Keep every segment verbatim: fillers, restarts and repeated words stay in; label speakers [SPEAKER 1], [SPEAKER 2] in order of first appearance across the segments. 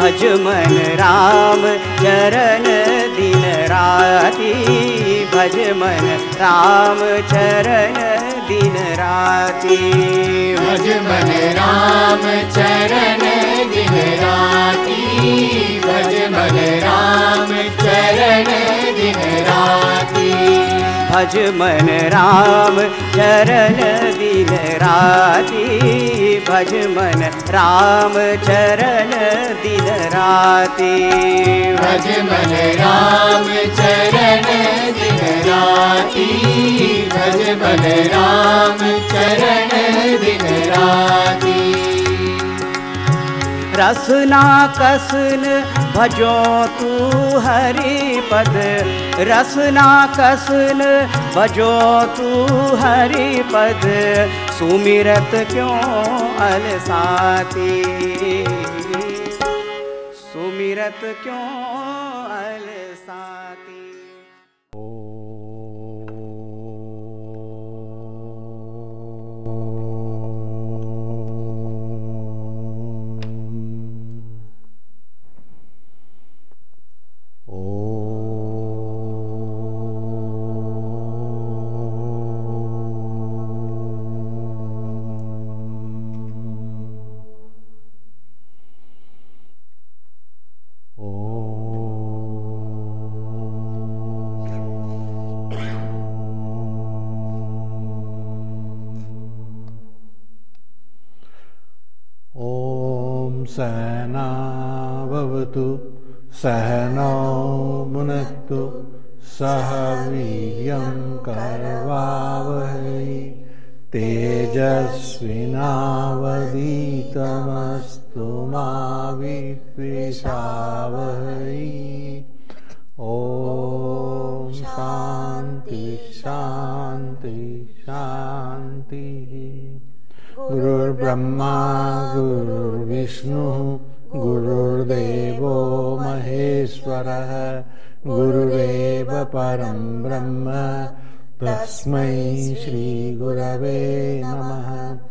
[SPEAKER 1] भज मन राम चरण दिन राति, भज मन राम चरण दिन राति,
[SPEAKER 2] भज मन राम चरण दिन राति, भज मन राम चरण दिन राति,
[SPEAKER 1] भज मन राम चरण दिन राति, भज मन राम चरण दिन राति,
[SPEAKER 2] भज मन राम चरण दिन राति, भज मन राम चरण दिन राति।
[SPEAKER 1] रसना कसन भजो तू हरि पद, रसना कसन भजो तू हरि पद, सुमिरत क्यों अलसाती, सुमिरत क्यों अलसाती।
[SPEAKER 3] सहना भवतु सहनौ भुनक्तु सह वीर्यं करवावहै तेजस्विनावधीतमस्तु मा विद्विषावहै। ॐ शान्ति शान्ति शान्तिः। गुरुर्ब्रह्मा गुरुर्विष्णुः गुरुर्देवो महेश्वरः, गुरुरेव परं ब्रह्म तस्मै श्रीगुरवे नमः।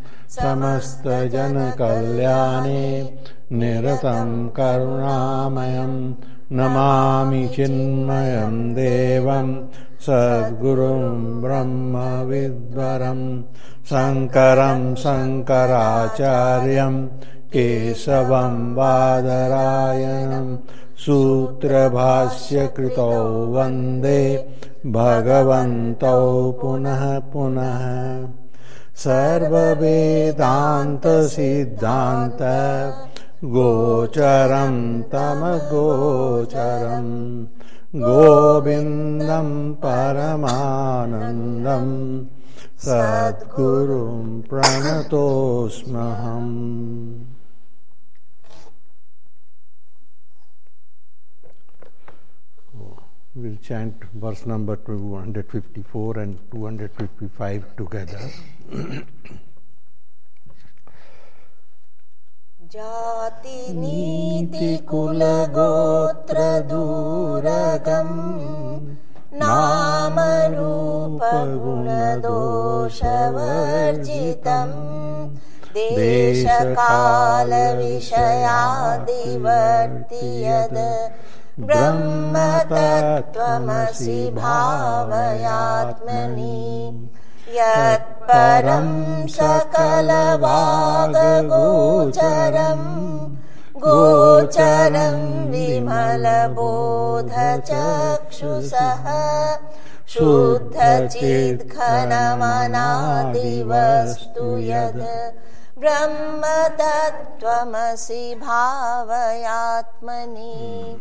[SPEAKER 3] समस्तजनकल्याणे निरतं करुणामयं नमामि चिन्मयं देवं सद्गुरुं ब्रह्मविद्वरं शङ्करं शङ्कराचार्यं केशवं बादरायणं सूत्रभाष्यकृतौ वन्दे भगवन्तौ पुनः पुनः। सर्ववेदान्तसिद्धान्त गोचरं तमगोचरं गोविन्दं परमानन्दं सद्गुरुं प्रणतोऽस्म्यहम्। We'll chant verse number two hundred fifty-four and two hundred fifty-five together.
[SPEAKER 4] जाति नीति कुल गोत्र दूरगम नाम रूप गुण दोष वर्जितम देश काल विषयादिवर्ति यद ब्रह्म तत्त्वमसि भावयात्मनि यत्परं सकलवागगोचरं गोचरं विमलबोधचक्षुषः शुद्धचिद्घनमनादिवस्तु यद् ब्रह्म तत्त्वमसि भावयात्मनि.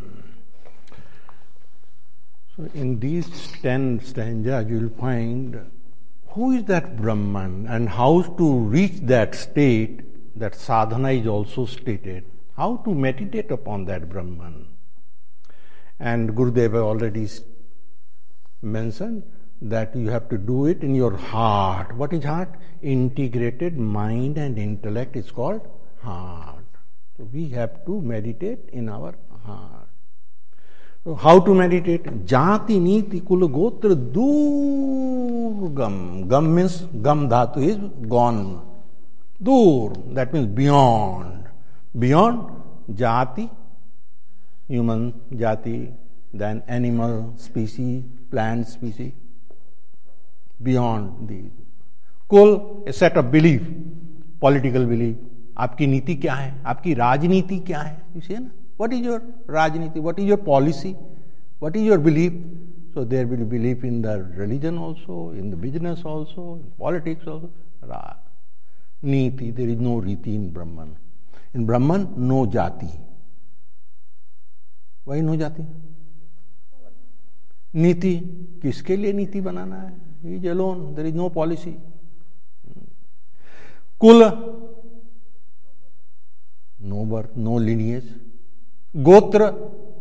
[SPEAKER 3] So in these ten stanzas you will find who is that Brahman and how to reach that state. That sadhana is also stated. How to meditate upon that Brahman. And Gurudeva already mentioned that you have to do it in your heart. What is heart? Integrated mind and intellect is called heart. So we have to meditate in our heart. So how to meditate? Jati niti kula gotra durgam. Gam means, gam dhatu is gone. Dur, that means beyond. Beyond jati, human jati, then animal species, plant species, beyond the kul, a set of belief, political belief. आपकी नीति क्या है, आपकी राजनीति क्या है, you see ना, what is your राजनीति, what is your policy, what is your belief? So there will be belief in the religion also, in the business also, in politics also. Ra. Niti, there is no riti in Brahman. In Brahman, no jati. Why no jati? नीति, किसके लिए नीति बनाना है? He is alone, there is no policy. कुल, no birth, no lineage. Gotra,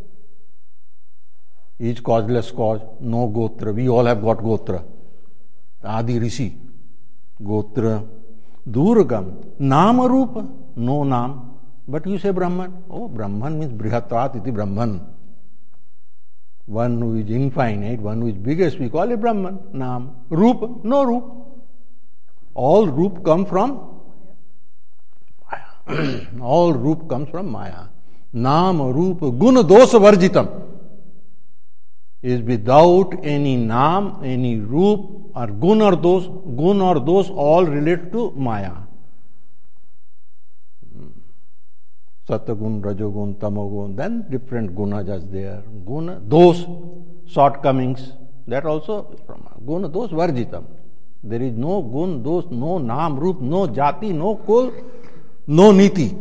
[SPEAKER 3] is causeless cause, no gotra. We all have got gotra. Adi Rishi, gotra. Durgam, nama rupa, no nam. But you say Brahman. Oh, Brahman means Brihatat iti Brahman. One who is infinite, one who is biggest, we call it Brahman. Nam. Rupa, no Rup. All Rup come from Maya. All Rup comes from Maya. Nam, Rupa, Guna, Dosa, Varjitam. Is without any Nam, any Rup, or Gun or Dos. Gun or Dos all relate to Maya. Satagun, Rajogun, Tamogun, then different gunas are there. Guna, those shortcomings, that also from Guna, those Varjitam. There is no gun, those, no Nam, Rup, no Jati, no Kul, no Niti.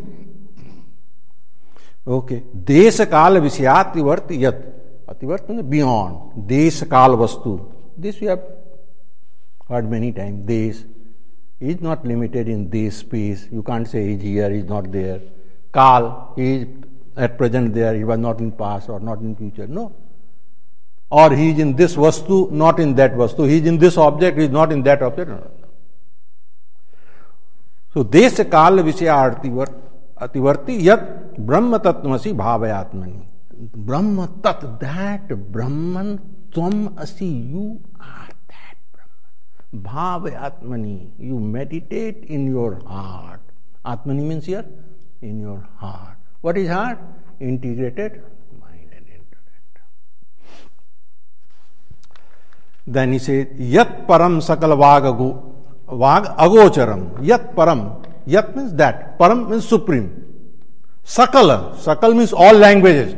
[SPEAKER 3] Okay. Desha Kala Visyat Tivarti Yat. Ativarti means beyond. Desha Kala Vastu. This we have heard many times. Desh is not limited in this space. You can't say he is here, he is not there. Kal, he is at present there, he was not in past or not in future. No. Or he is in this vastu, not in that vastu. He is in this object, he is not in that object. No. So, desha kala vishya ativarti yat brahma tattvasi bhavayatmani. Brahma tat, that Brahman, tvam asi, you are that Brahman. Bhavayatmani, you meditate in your heart. Atmani means here, in your heart. What is heart? Integrated mind and intellect. Then he says, Yat param sakala vagagu, vag agocharam. Yat param. Yat means that. Param means supreme. Sakala. Sakal means all languages.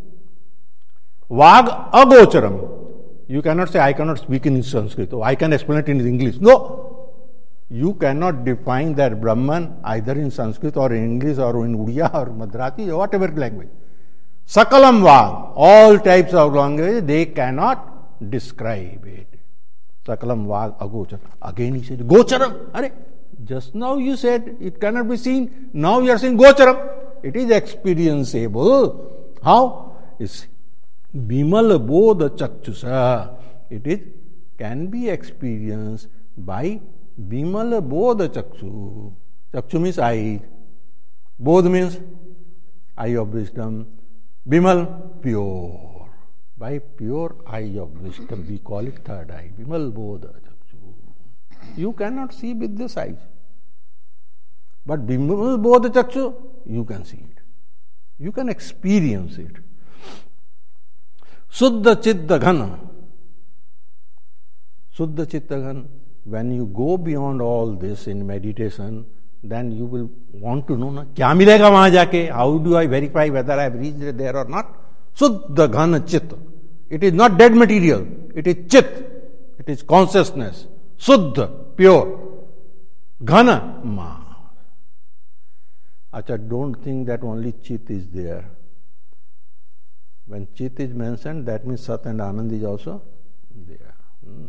[SPEAKER 3] Vag agocharam. You cannot say, I cannot speak in Sanskrit. Oh, I can explain it in English. No. You cannot define that Brahman either in Sanskrit or in English or in Uriya or Madrathi or whatever language. Sakalam Vag, all types of language, they cannot describe it. Sakalam Vag Agocharam. Again he said, Gocharam. Are, just now you said it cannot be seen. Now you are saying Gocharam. It is experienceable. How? It's Bimal Bodha Chakchusa. It is, can be experienced by Bimal Bodha Chakshu. Chakshu means eye. Bodh means eye of wisdom. Bimal, pure. By pure eye of wisdom, we call it third eye. Bimal Bodha Chakshu. You cannot see with this eyes. But Bimal Bodha Chakshu, you can see it. You can experience it. Suddha Chitta Ghana. Suddha Chitta Ghana. When you go beyond all this in meditation, then you will want to know, na, kya milega wahan jaake? How do I verify whether I have reached there or not? Suddha Ghana Chit. It is not dead material. It is Chit. It is consciousness. Suddha, pure. Ghana, ma. Acha, don't think that only Chit is there. When Chit is mentioned, that means Sat and Anand is also there. Hmm.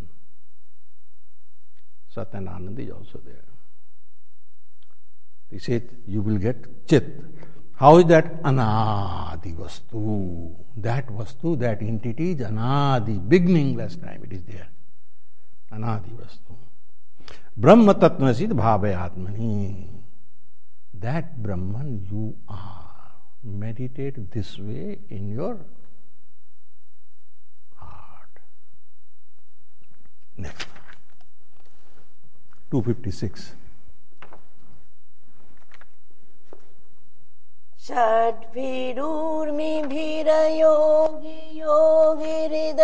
[SPEAKER 3] Sat and Anand is also there. He said, you will get Chit. How is that? Anadi Vastu. That Vastu, that entity is Anadi, beginningless time, it is there. Anadi Vastu. Brahma Tattvasid Bhavayatmani. That Brahman you are. Meditate this way in your heart. Next. two fifty-six.
[SPEAKER 4] षड्भिरूर्मिभिरयोगि योगिरिद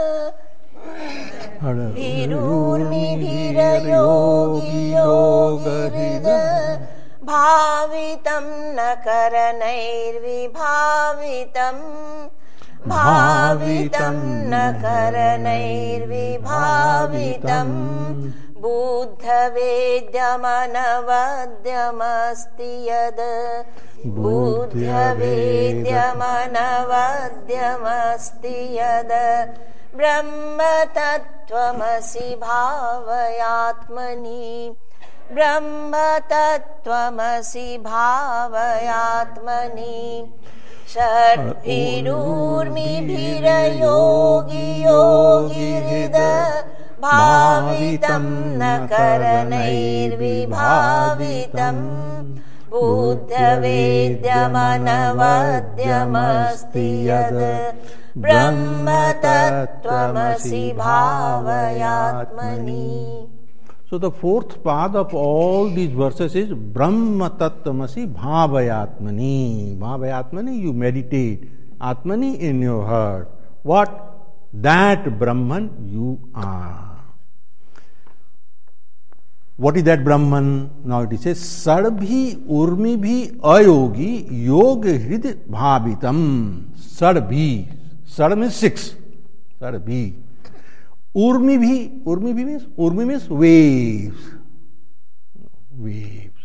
[SPEAKER 4] भिरूर्मिभिरयोगि योगिरिद भावितं न करणैर्विभावितं भावितं न करणैर्विभावितं बुद्धवेद्यमनवद्यमस्ति यद् बुद्धवेद्यमनवद्यमस्ति यद् ब्रह्मतत्त्वमसि भावयात्मनि ब्रह्मतत्त्वमसि भावयात्मनि षड्भिरूर्मिभिरयोगि योगिरिद भावितं न करणैर्विभावितं बुद्धवेद्यमनवद्यमस्ति यद् ब्रह्मतत्त्वमसि भावयात्मनि.
[SPEAKER 3] So the fourth path of all these verses is Brahma Tattvamasi Bhavayatmani. Bhavayatmani, you meditate. Atmani in your heart. What? That Brahman you are. What is that Brahman? Now it says, Sadbhi Urmibhi Ayogi Yog Hrid Bhavitam. Sadbhi. Sad means six. Sadbhi. Urmi bhi, urmi bhi means, urmi means waves. Waves.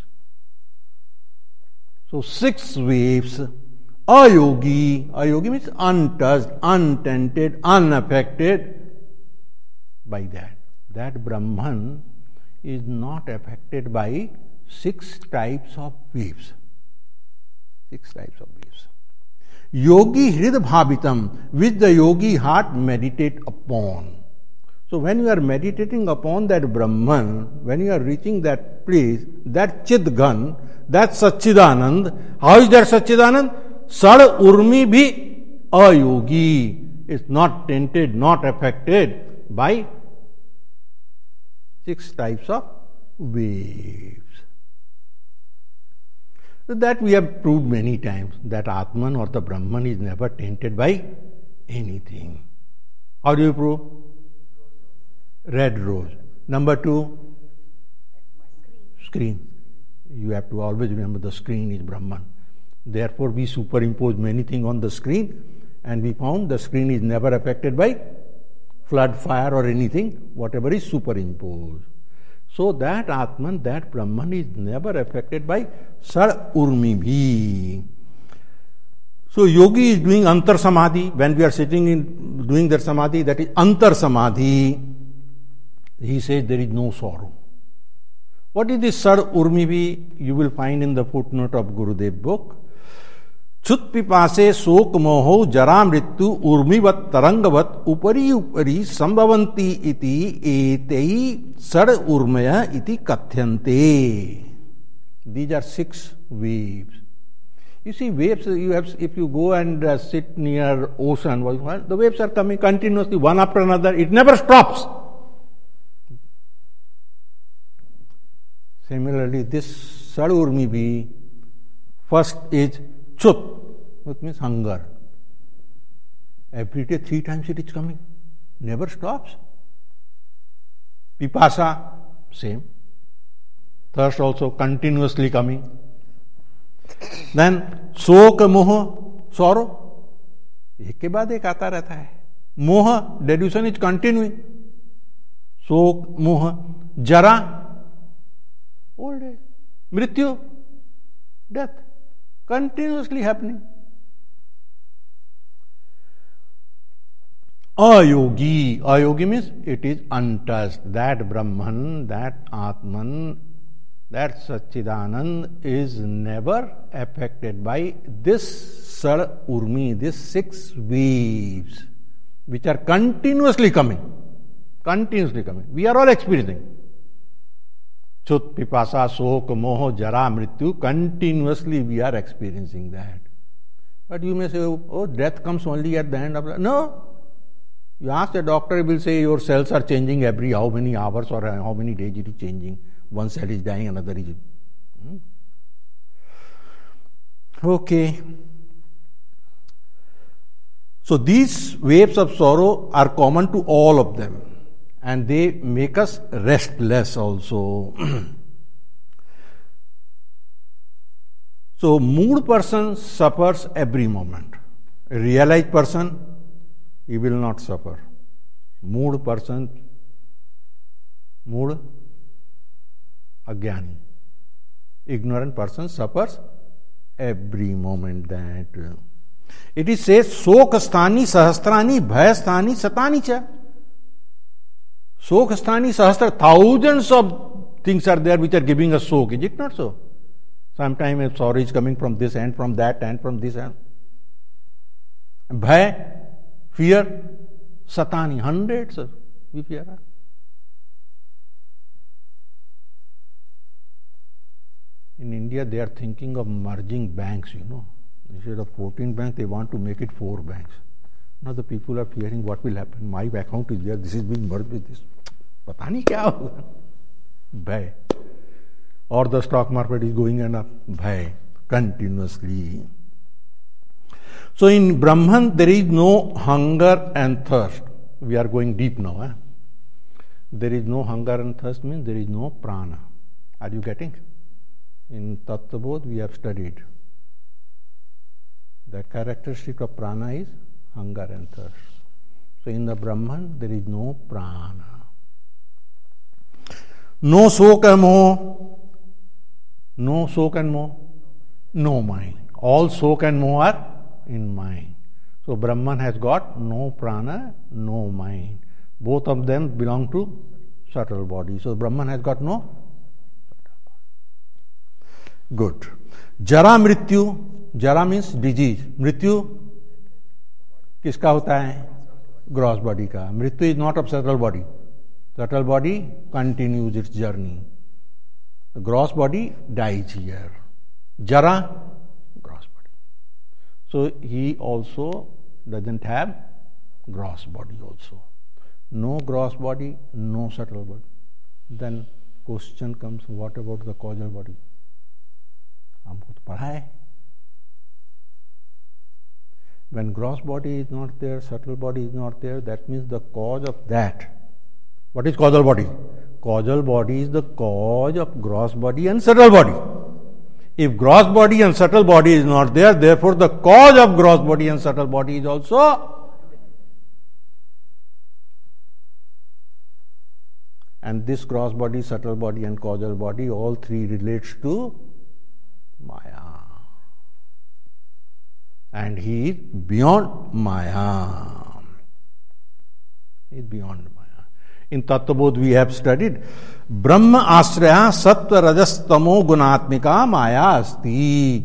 [SPEAKER 3] So six waves. Ayogi, ayogi means untouched, untainted, unaffected by that. That Brahman is not affected by six types of waves. Six types of waves. Yogi hrid bhavitam, which the yogi heart meditate upon. So when you are meditating upon that Brahman, when you are reaching that place, that Chidgan, that Satchidanand, how is that Satchidanand? Sad Urmi bhi ayogi. It's not tainted, not affected by six types of waves. So that we have proved many times, that Atman or the Brahman is never tainted by anything. How do you prove? Red rose. Number two, screen. You have to always remember the screen is Brahman. Therefore, we superimpose many things on the screen, and we found the screen is never affected by flood, fire, or anything, whatever is superimposed. So that Atman, that Brahman is never affected by Sad Urmi bhi. So yogi is doing Antar Samadhi. When we are sitting in doing that Samadhi, that is Antar Samadhi. He says there is no sorrow. What is this Sad Urmi bhi? You will find in the footnote of Gurudev book. Chut pipase sok moho jara mrityu urmivat tarangavat upari upari sambhavanti iti etei sad urmaya iti kathyante. These are six waves. You see, waves, you have, if you go and uh, sit near ocean, the waves are coming continuously, one after another. It never stops. Similarly, this Sad Urmi bhi, first is Chut, which means hunger. Every day, three times it is coming. Never stops. Pipasa, same. Thirst also continuously coming. Then Soka Moha, sorrow. एक के बाद एक आता रहता है. Moha, delusion is continuing. Sok, Moha, Jara, old age. Mrityu, death. Continuously happening. Ayogi. Ayogi means it is untouched. That Brahman, that Atman, that Satchidanand is never affected by this Sad Urmi, these six waves, which are continuously coming. Continuously coming. We are all experiencing. Chut, Pipasa, Sok, Moho, Jara, Mrityu, continuously we are experiencing that. But you may say, oh, death comes only at the end of the... No. You ask the doctor, he will say your cells are changing every how many hours or how many days it is changing. One cell is dying, another is... Hmm? Okay. So these waves of sorrow are common to all of them, and they make us restless also. So mood person suffers every moment. A realized person, he will not suffer. Mood person, mood, agyani. Ignorant person suffers every moment that. It is said, Sok sthani sahasrani bhaya sthani satani cha. Sok sthani sahasra, thousands of things are there which are giving us sok. Is it not so? Sometimes sorrow is coming from this end, from that end, from this end. Bhaya, fear, satani, hundreds of we fear. In India, they are thinking of merging banks, you know. Instead of fourteen banks, they want to make it four banks. Now the people are fearing what will happen. My account is there, this is being merged with this. Pata nahi kya hoga. Bhai. Or the stock market is going up. Bhai. Continuously. So in Brahman, there is no hunger and thirst. We are going deep now. Eh? There is no hunger and thirst means there is no prana. Are you getting? In Tattva Bodh, we have studied. The characteristic of prana is hunger and thirst. So in the Brahman, there is no prana. No sok and moh. No sok and moh. No mind. All sok and moh are in mind. So Brahman has got no prana, no mind. Both of them belong to subtle body. So Brahman has got no subtle body. Good. Jara mrityu. Jara means disease. Mrityu किसका होता है? Gross body का. Mrityu is not of subtle body. Subtle body continues its journey. The gross body dies here. Jara, gross body. So he also doesn't have gross body also. No gross body, no subtle body. Then question comes, what about the causal body? हमको तो पढ़ा है. When gross body is not there, subtle body is not there, that means the cause of that. What is causal body? Causal body is the cause of gross body and subtle body. If gross body and subtle body is not there, therefore the cause of gross body and subtle body is also. And this gross body, subtle body and causal body, all three relates to Maya. And he is beyond Maya. He is beyond Maya. In Tattva Bodh we have studied Brahma Ashraya Sattva Rajas Tamo Gunatmika Maya Asti.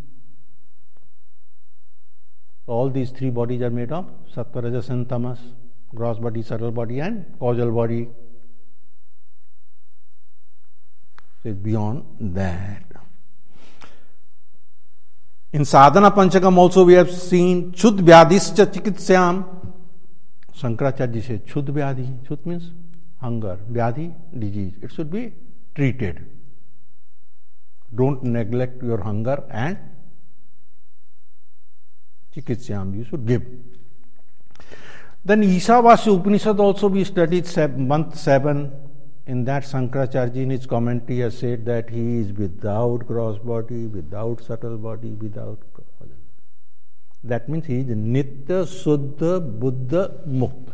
[SPEAKER 3] All these three bodies are made of Sattva, Rajas and Tamas. Gross body, subtle body and causal body. So it's beyond that. In Sadhana Panchakam also we have seen Chud Vyadhischa Chikitsyam. Shankaracharya says Chud Vyadhi. Chud means hunger. Vyadhi, disease. It should be treated. Don't neglect your hunger and Chikitsyam. You should give. Then Ishavasya Upanishad also we studied month seven. In that, Shankaracharya in his commentary has said that he is without gross body, without subtle body, without. That means he is Nitya Suddha Buddha Mukta.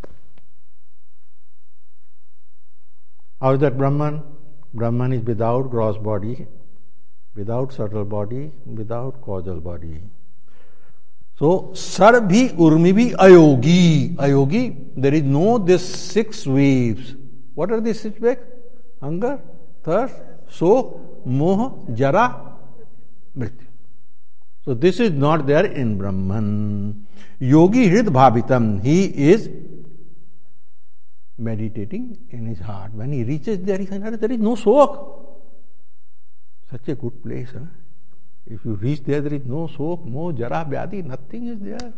[SPEAKER 3] How is that Brahman? Brahman is without gross body, without subtle body, without causal body. So, Sarabhi Urmibhi Ayogi. Ayogi, there is no this six waves. What are these six waves? Hunger, thirst, so, moha, jara, mrityu. So this is not there in Brahman. Yogi Hrid Bhavitam. He is meditating in his heart. When he reaches there, he says, there is no sok. Such a good place. Huh? If you reach there, there is no sok, moha, jara, vyadhi, nothing is there.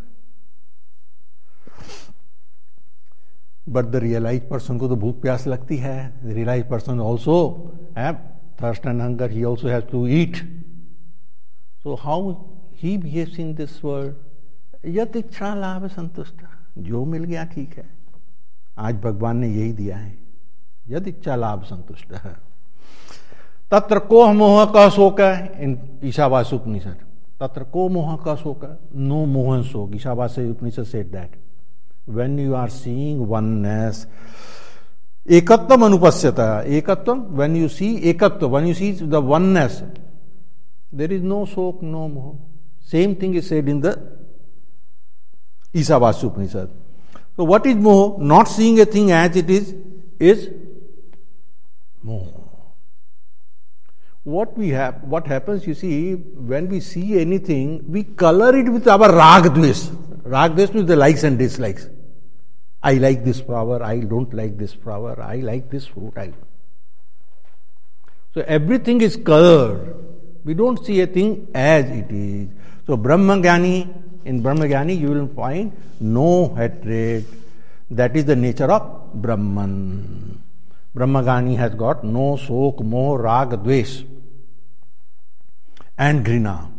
[SPEAKER 3] But the realized person को तो भूख प्यास लगती है. The realized person also have thirst and hunger. He also has to eat. So how he behaves in this world, यत इच्छा लाभ संतुष्ट, जो मिल गया ठीक है. आज भगवान ने यही दिया है, यद इच्छा लाभ संतुष्ट है. तत्र को मोह का शोक है इन ईशावास्य उपनिषद. तत्र को मोह का शोक, नो मोहन शोक. ईशावास्य उपनिषद said that when you are seeing oneness, ekatvam anupashyata, ekatvam, when you see ekatva, when you see the oneness, there is no shok, no moha. Same thing is said in the Isavasya Upanishad. So what is moha? Not seeing a thing as it is, is moha. What we have, what happens, you see, when we see anything, we color it with our rag dvesh. Rag dvesh means the likes and dislikes. I like this flower, I don't like this flower, I like this fruit. I... So everything is colored. We don't see a thing as it is. So Brahmagyani, in Brahmagyani you will find no hatred. That is the nature of Brahman. Brahmagyani has got no shok, moh, rag, dvesh and grina.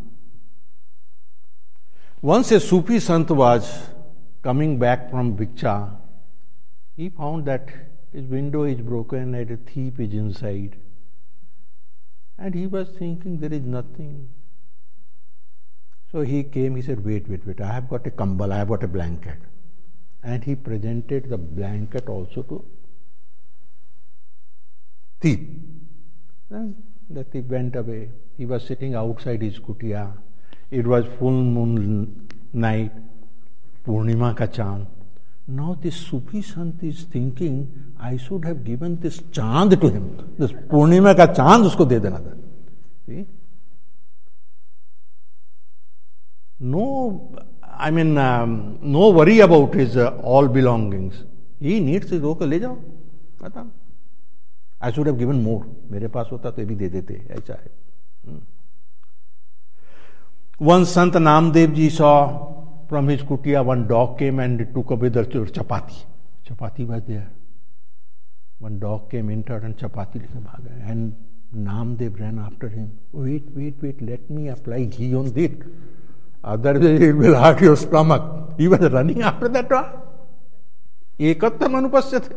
[SPEAKER 3] Once a Sufi Sant was coming back from Bhiksha, he found that his window is broken and a thief is inside. And he was thinking there is nothing. So he came, he said, wait, wait, wait, I have got a kambal, I have got a blanket. And he presented the blanket also to thief. Then the thief went away. He was sitting outside his kutia. It was full moon night, Purnima ka chand. Now this Sufi Sant is thinking, I should have given this chand to him. This Purnima ka chand usko de dena tha. See? No, I mean, um, no worry about his uh, all belongings. He needs his okay, le jao. Kata. I should have given more. मेरे पास होता तो ये भी दे देते. ऐसा है. Hmm. One Sant Namdev ji saw from his kutia, one dog came and took away the chapati. Chapati was there. One dog came, entered and chapati lekar bhag gaya. And Namdev ran after him. Wait, wait, wait, let me apply ghee on it. Otherwise it will hurt your stomach. He was running after that dog. Ekattam anupasyate.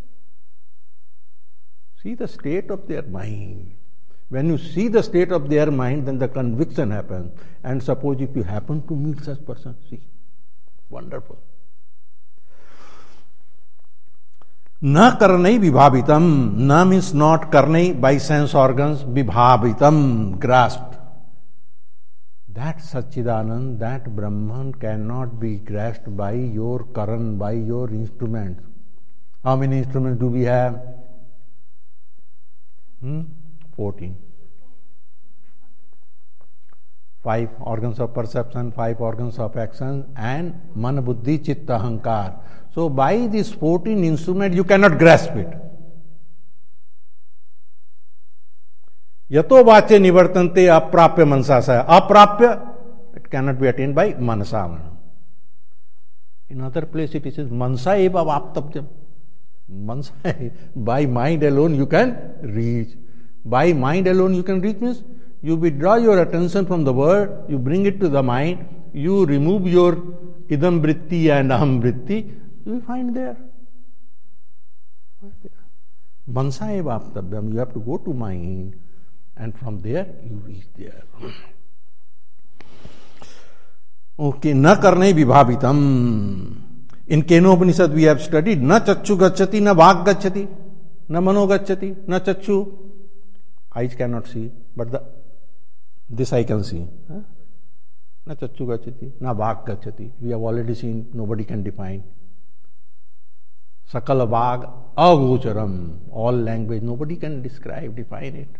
[SPEAKER 3] See the state of their mind. When you see the state of their mind, then the conviction happens. And suppose if you happen to meet such person, see, wonderful. Na karnai vibhavitam. Na means not karnai by sense organs, vibhavitam, grasped. That Satchidanand, that Brahman cannot be grasped by your karan, by your instruments. How many instruments do we have? Hmm? fourteen. Five organs of perception, five organs of action, and man, buddhi, chitta, ahankar. So by these fourteen instruments, you cannot grasp it. Yato vache nivartante aprapya manasasa. Aprapya, it cannot be attained by manasa. In other place it says mansa eva vaptabhyam. Mansa, by mind alone you can reach. By mind alone you can reach means you withdraw your attention from the word, you bring it to the mind, you remove your idam vritti and aham vritti, you will find there. Mansa eva vaptabhyam. You have to go to mind. And from there, you reach there. Okay, na karne vibhavitam. In Kenopanishad we have studied, na chachu gacchati, na vak gacchati, na mano gacchati, na chachu. Eyes cannot see, but the, this I can see. Huh? Na chachu gacchati, na vak gacchati. We have already seen, nobody can define. Sakala vag agocharam. All language, nobody can describe, define it.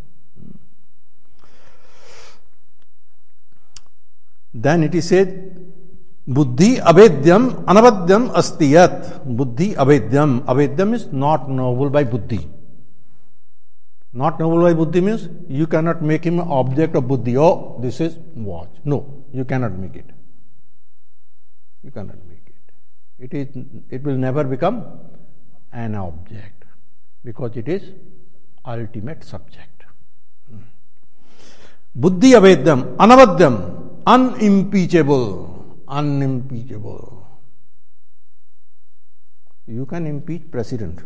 [SPEAKER 3] Then it is said, buddhi avedyam anavadyam astiyat. Buddhi avedyam. Avedyam is not knowable by buddhi. Not knowable by buddhi means you cannot make him an object of buddhi. Oh, this is watch. No, you cannot make it. You cannot make it. It is. It will never become an object because it is ultimate subject. Buddhi avedam, anavadyam, unimpeachable, unimpeachable. You can impeach president,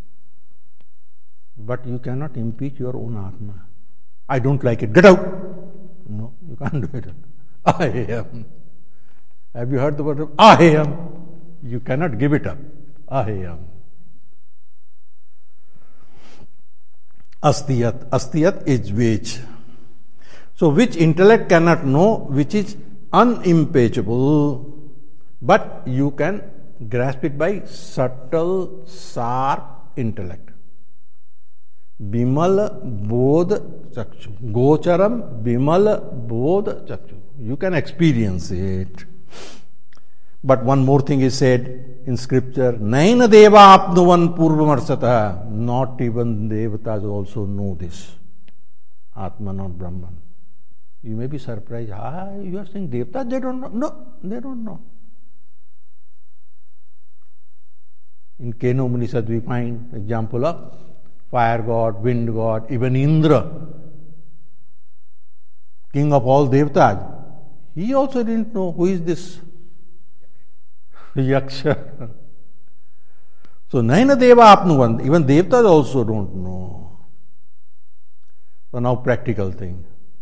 [SPEAKER 3] but you cannot impeach your own Atma. I don't like it, get out. No, you can't do it. I am. Have you heard the word of I am? You cannot give it up. I am. Astiyat. Astiyat is which. So which intellect cannot know, which is unimpeachable, but you can grasp it by subtle, sharp intellect. Bimal bodh chakshu. Gocharam bimal bodh chakshu. You can experience it. But one more thing is said in scripture, Naina deva apnuvan purvamarsata. Not even devatas also know this. Atman or Brahman. You may be surprised. Ah, you are saying devatas, they don't know. No, they don't know. In Keno Upanishad we find example of fire god, wind god, even Indra, king of all devatas. He also didn't know who is this Yaksha. So, Naina Deva Apnuvan, even Devatas also don't know. So, now practical thing.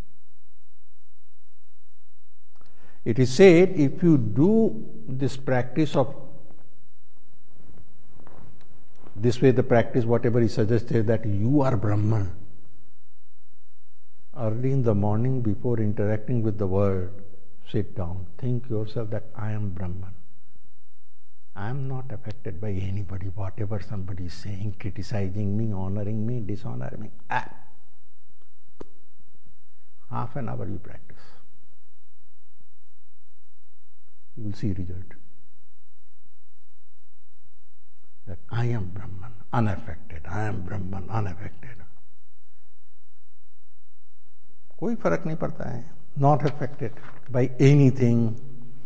[SPEAKER 3] It is said, if you do this practice of this way, the practice, whatever is suggested, that you are Brahman, early in the morning before interacting with the world, sit down, think yourself that I am Brahman. I am not affected by anybody, whatever somebody is saying, criticizing me, honoring me, dishonoring me. Ah. Half an hour you practice. You will see result. That I am Brahman, unaffected. I am Brahman, unaffected. कोई फर्क नहीं पड़ता है. Not affected by anything.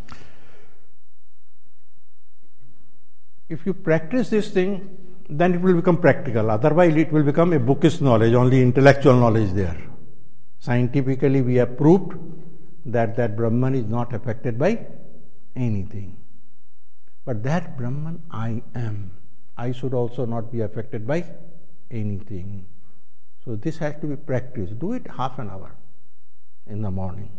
[SPEAKER 3] If you practice this thing, then it will become practical. Otherwise, it will become a bookish knowledge, only intellectual knowledge there. Scientifically, we have proved that that Brahman is not affected by anything. But that Brahman I am, I should also not be affected by anything. So this has to be practiced. Do it half an hour in the morning.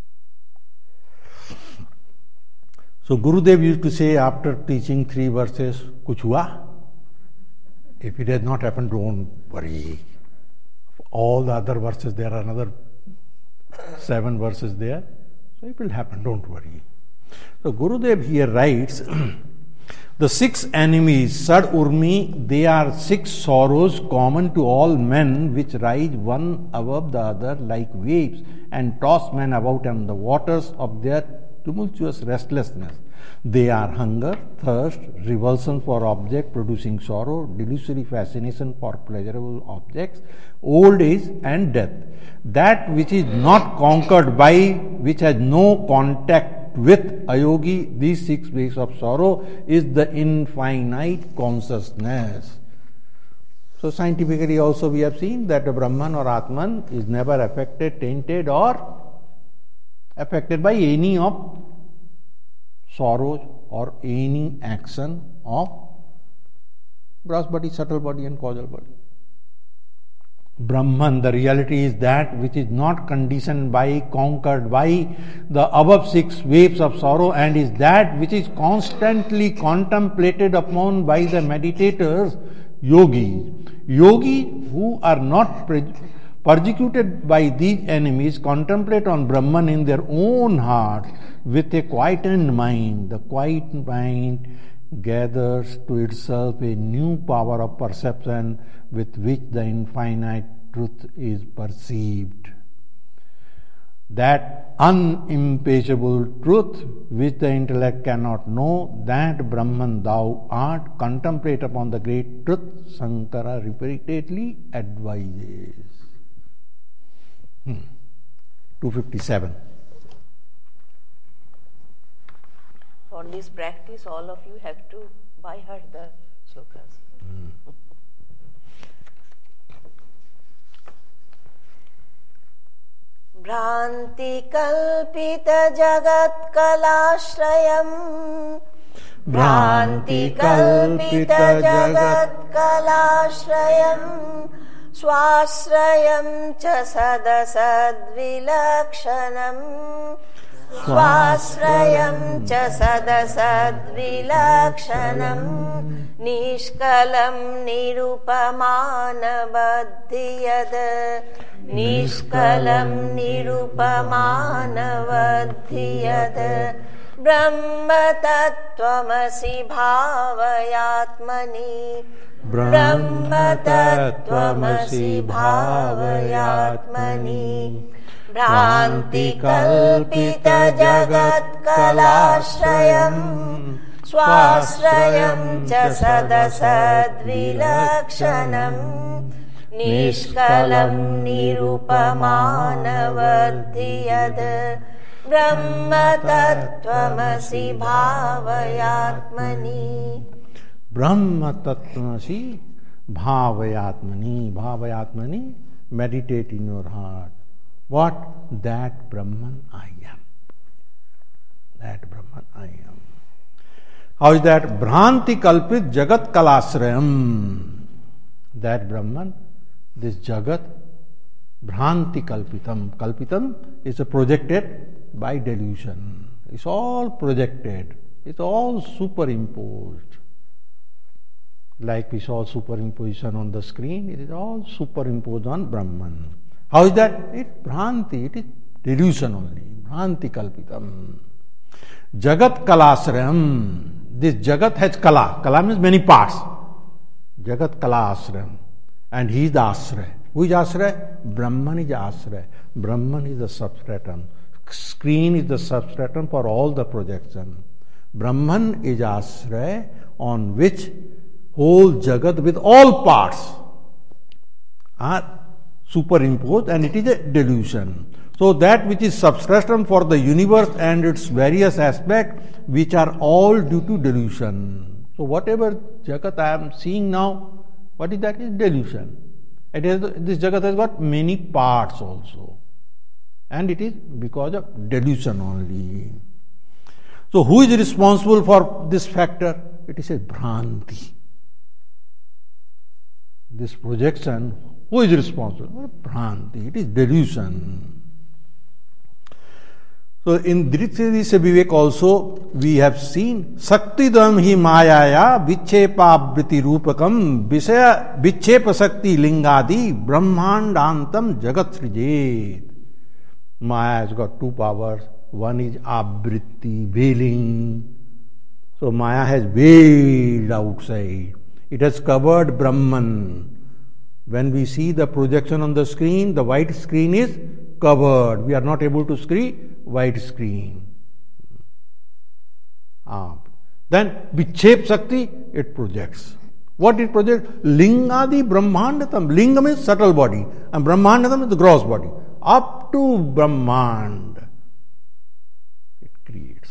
[SPEAKER 3] So Gurudev used to say after teaching three verses, kuch hua? If it has not happened, don't worry. All the other verses, there are another seven verses there. So it will happen, don't worry. So Gurudev here writes, the six enemies, Sad Urmi, they are six sorrows common to all men which rise one above the other like waves and toss men about on the waters of their tumultuous restlessness. They are hunger, thirst, revulsion for object producing sorrow, delusory fascination for pleasurable objects, old age and death. That which is not conquered by, which has no contact with ayogi, these six ways of sorrow, is the infinite consciousness. So scientifically also we have seen that the Brahman or Atman is never affected, tainted or affected by any of sorrows or any action of gross body, subtle body and causal body. Brahman, the reality is that which is not conditioned by, conquered by the above six waves of sorrow, and is that which is constantly contemplated upon by the meditators, yogis. Yogis who are not pre- persecuted by these enemies contemplate on Brahman in their own heart with a quietened mind. The quiet mind gathers to itself a new power of perception with which the infinite truth is perceived. That unimpeachable truth which the intellect cannot know, that Brahman thou art, contemplate upon the great truth, Sankara repeatedly advises. Hmm. two fifty-seven.
[SPEAKER 4] For this practice, all of you have to by heart the shlokas. Mm. भ्रान्तिकल्पितजगत्कलाश्रयम् भ्रान्तिकल्पितजगत्कलाश्रयम् स्वाश्रयं च सदसद्विलक्षणम् स्वाश्रयं च सदसद्विलक्षणम् निष्कलं निरुपमानवद्धियद् निष्कलं निरुपमानवद्धियद् ब्रह्मतत्त्वमसि भावयात्मनि ब्रह्मतत्त्वमसि भावयात्मनि भ्रान्तिकल्पितजगत्कलाश्रयम् स्वाश्रयं च सदसद्विलक्षणम् निष्कलं निरुपमानवद्धियद् ब्रह्मतत्त्वमसि भावयात्मनि
[SPEAKER 3] Brahma Tattvamasi Bhavayatmani. Bhavayatmani, meditate in your heart. What? That Brahman I am. That Brahman I am. How is that? Bhranti Kalpit Jagat Kalasrayam. That Brahman, this Jagat, Bhranti Kalpitam. Kalpitam is projected by delusion. It's all projected. It's all superimposed. Like we saw superimposition on the screen, it is all superimposed on Brahman. How is that? It's Bhranti, it is delusion only. Bhranti Kalpitam. Jagat Kalasrayam. This Jagat has Kala. Kala means many parts. Jagat Kalasrayam. And he is the Asray. Who is Asray? Brahman is Asray. Brahman is the substratum. Screen is the substratum for all the projection. Brahman is Asray on which whole Jagat with all parts are superimposed, and it is a delusion. So that which is substratum for the universe and its various aspects, which are all due to delusion. So whatever Jagat I am seeing now, what is that? Is delusion. It has, this Jagat has got many parts also, and it is because of delusion only. So who is responsible for this factor? It is a Bhranti. This projection, who is responsible? Bhranti. It is delusion. So in Dritya Vivek also we have seen Saktidam hi Mayaya Vichepabriti Rupakam Visaya Vichepa Sakti Lingadi Brahmandantam Jagat Srijet. Maya has got two powers. One is Abriti, veiling. So Maya has veiled outside. It has covered Brahman. When we see the projection on the screen, the white screen is covered. We are not able to see white screen. Ah. Then Vichep Sakti, it projects. What it projects? Lingadi Brahmandatam. Lingam is subtle body and Brahmandatam is the gross body. Up to Brahmand it creates.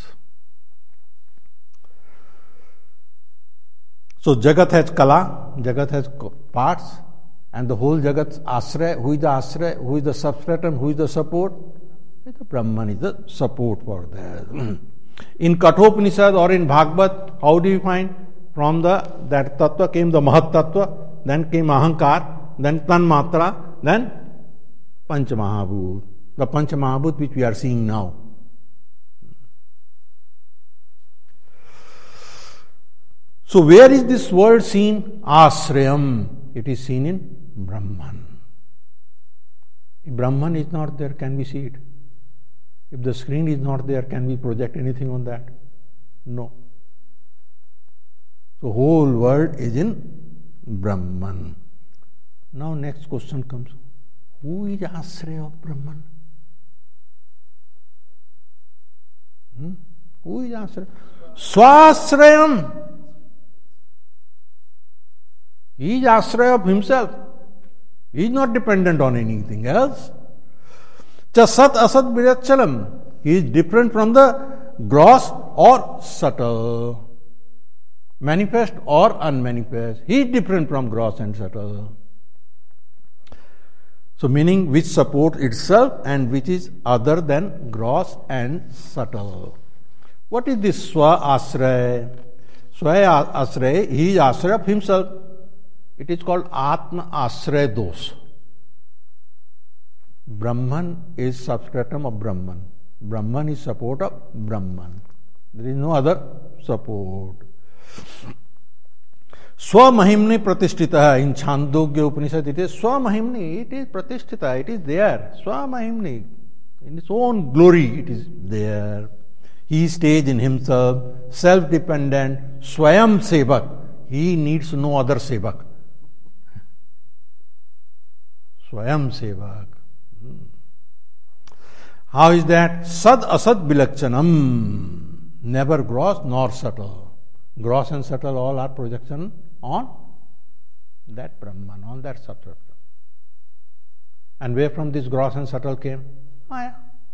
[SPEAKER 3] So Jagat has Kala, Jagat has parts, and the whole Jagat's Asray. Who is the Asray? Who is the substratum? Who is the support? The Brahman is the support for that. In Kathopanishad or in Bhagavad, how do you find? From the that Tattva came the Mahat Tattva, then came Ahankar, then Tanmatra, then Panchamahabhut. The Panchamahabhut which we are seeing now. So where is this word seen? Asrayam. It is seen in Brahman. If Brahman is not there, can we see it? If the screen is not there, can we project anything on that? No. So whole world is in Brahman. Now next question comes. Who is Asray of Brahman? Hmm? Who is Asray? Swasrayam. He is Asray of himself. He is not dependent on anything else. Sat asat virachalam. He is different from the gross or subtle. Manifest or unmanifest. He is different from gross and subtle. So meaning which supports itself and which is other than gross and subtle. What is this Swa Asray? Swa Asray, he is Asray of himself. It is called Atma Asray Dos. Brahman is substratum of Brahman. Brahman is support of Brahman. There is no other support. Swamahimni Pratishtita in Chandogya Upanishad, it is Swamahimni, it is Pratishtita, it is there. Swamahimni, in its own glory, it is there. He stays in himself, self-dependent, Swayam Sevak. He needs no other Sevak. Swayam Sevak. How is that? Sad Asad Bilakchanam. Never gross nor subtle. Gross and subtle all are projection on that Brahman, on that substance. And where from this gross and subtle came? Maya.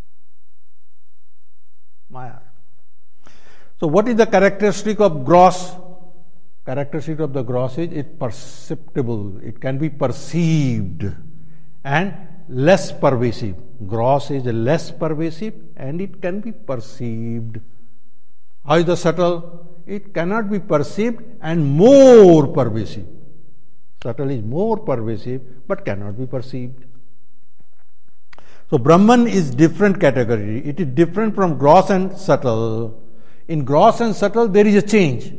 [SPEAKER 3] Maya. So what is the characteristic of gross? Characteristic of the gross is it perceptible. It can be perceived and less pervasive. Gross is less pervasive and it can be perceived. How is the subtle? It cannot be perceived and more pervasive. Subtle is more pervasive but cannot be perceived. So Brahman is different category. It is different from gross and subtle. In gross and subtle there is a change.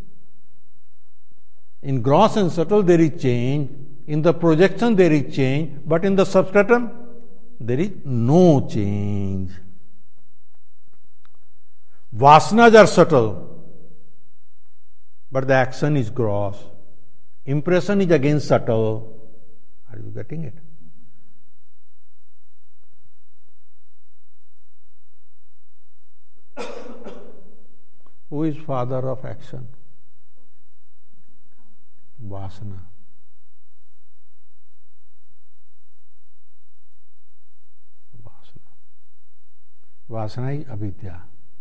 [SPEAKER 3] In gross and subtle there is change. In the projection there is change. But in the substratum there is no change. Vasanas are subtle, but the action is gross. Impression is again subtle. Are you getting it? Who is father of action? Vasana. Vasana. Vasana is avidya.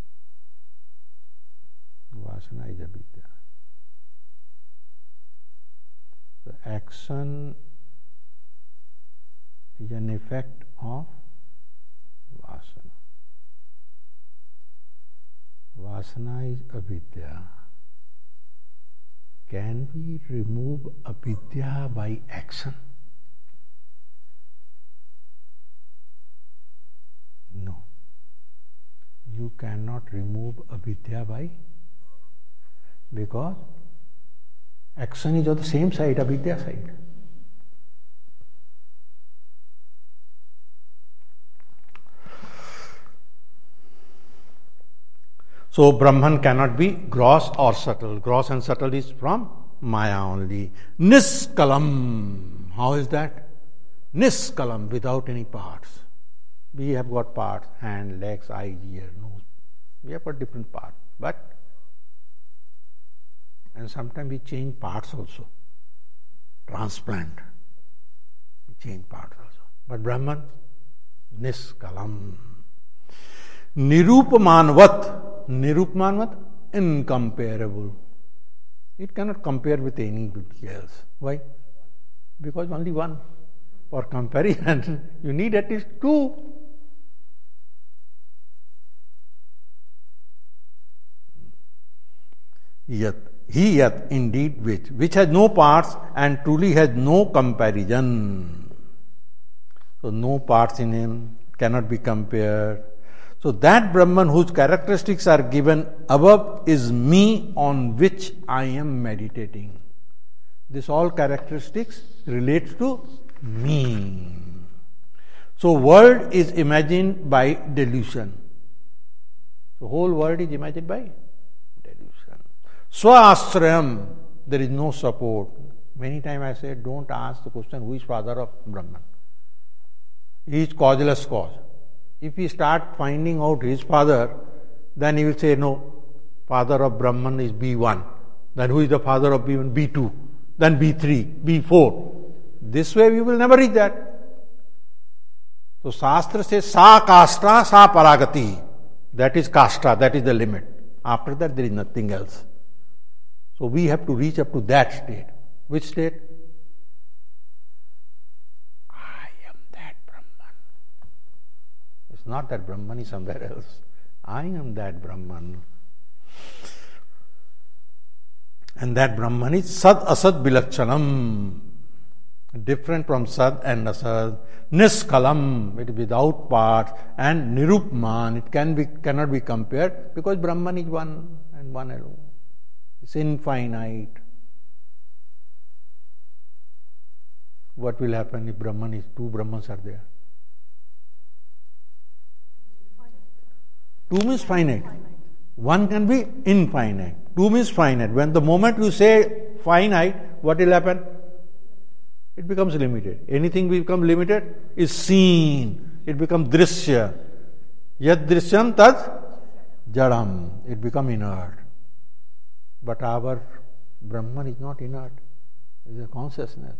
[SPEAKER 3] Vasana is avidya. So action is an effect of vasana. Vasana is avidya. Can we remove avidya by action? No. You cannot remove avidya by, because action is on the same side, avidya side. So Brahman cannot be gross or subtle. Gross and subtle is from Maya only. Niskalam. How is that? Niskalam, without any parts. We have got parts, hand, legs, eyes, ear, nose. We have got different parts. But, and sometimes we change parts also. Transplant. We change parts also. But Brahman, Niskalam. Nirupamanvat. Nirupmanvat, incomparable. It cannot compare with anybody else. Why? Because only one. For comparison, you need at least two. Yet, he yet indeed which, which has no parts and truly has no comparison. So no parts in him, cannot be compared. So that Brahman whose characteristics are given above is me on which I am meditating. This all characteristics relates to me. So world is imagined by delusion. The whole world is imagined by delusion. Swasrayam, there is no support. Many times I say, don't ask the question, who is father of Brahman? He is causeless cause. If we start finding out his father, then he will say, no, father of Brahman is B one. Then who is the father of B one? B two. Then B three, B four. This way we will never reach that. So Shastra says, sa kasta, sa paragati. That is kasta, that is the limit. After that there is nothing else. So we have to reach up to that state. Which state? I am not that Brahman is somewhere else. I am that Brahman. And that Brahman is Sad Asad Bilakchanam, different from Sad and Asad. Niskalam, it is without parts, and Nirupman, it can be cannot be compared because Brahman is one and one alone. It's infinite. What will happen if Brahman is two Brahmans are there? Two means finite. One can be infinite. Two means finite. When the moment you say finite, what will happen? It becomes limited. Anything become limited is seen. It becomes drishya. Yad drishyam tad jadam. It becomes inert. But our Brahman is not inert. It is a consciousness.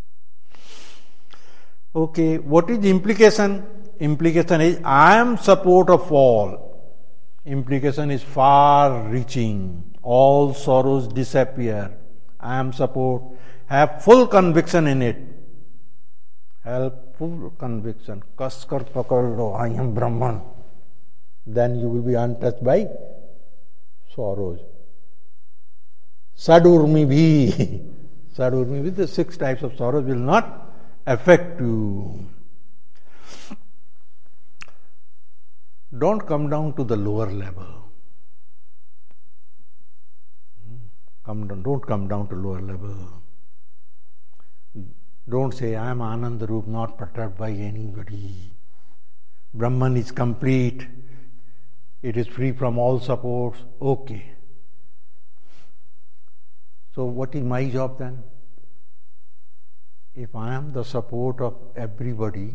[SPEAKER 3] Okay, what is the implication? Implication is I am support of all. Implication is far reaching. All sorrows disappear. I am support. Have full conviction in it. Have full conviction. Kaskar pakad, I am Brahman. Then you will be untouched by sorrows. Sadurmi bhi. Sadurmi bhi, the six types of sorrows will not affect you. Don't come down to the lower level. Come down, don't come down to lower level. Don't say, I am Ananda Roop, not perturbed by anybody. Brahman is complete. It is free from all supports. Okay. So what is my job then? If I am the support of everybody,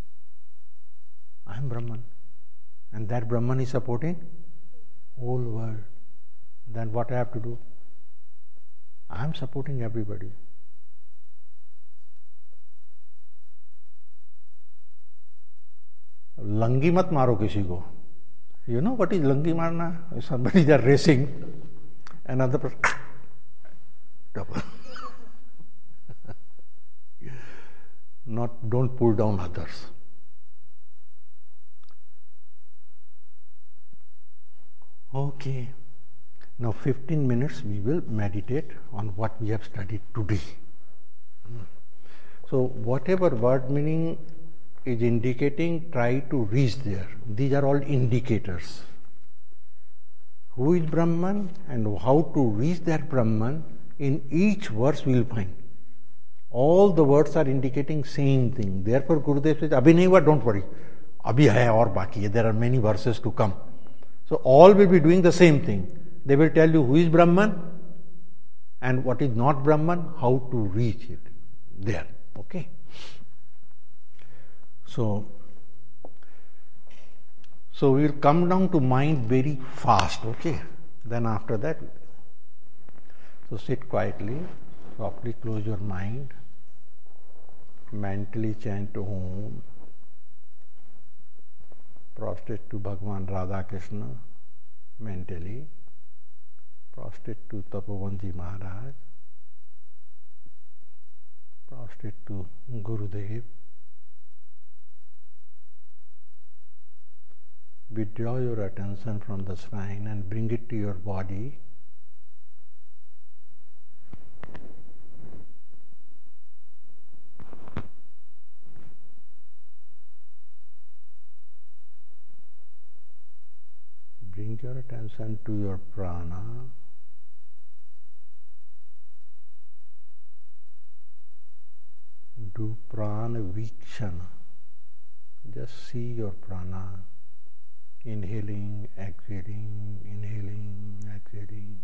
[SPEAKER 3] I am Brahman. And that Brahman is supporting whole world. Then what I have to do? I am supporting everybody. Langi mat maro kisi ko. You know what is langi marna? If somebody is racing, another person double. Not don't pull down others. Okay. Now fifteen minutes we will meditate on what we have studied today. So whatever word meaning is indicating, try to reach there. These are all indicators. Who is Brahman and how to reach that Brahman, in each verse we will find. All the words are indicating same thing. Therefore Gurudev says, Abhi nahi hua, don't worry. Abhi hai aur baki hai. There are many verses to come. So all will be doing the same thing. They will tell you who is Brahman and what is not Brahman, how to reach it. There. Okay. So, so we will come down to mind very fast. Okay. Then after that, so sit quietly, softly close your mind, mentally chant Om, prostrate to Bhagavan Radha Krishna, mentally, prostrate to Tapovanji Maharaj, prostrate to Gurudev. Withdraw your attention from the shrine and bring it to your body. Bring your attention to your prana. Do prana vikshana. Just see your prana. Inhaling, exhaling, inhaling, exhaling.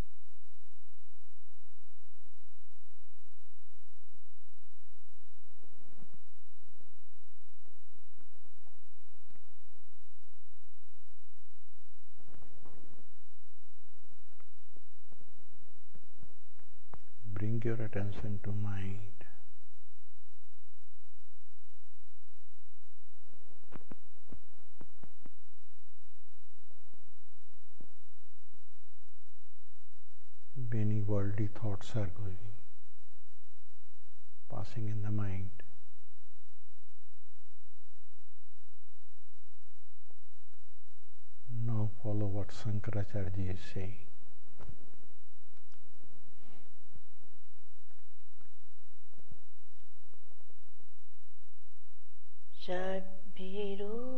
[SPEAKER 3] Bring your attention to mind. Many worldly thoughts are going, passing in the mind. Now follow what Shankaracharya is saying.
[SPEAKER 4] Shadbhiru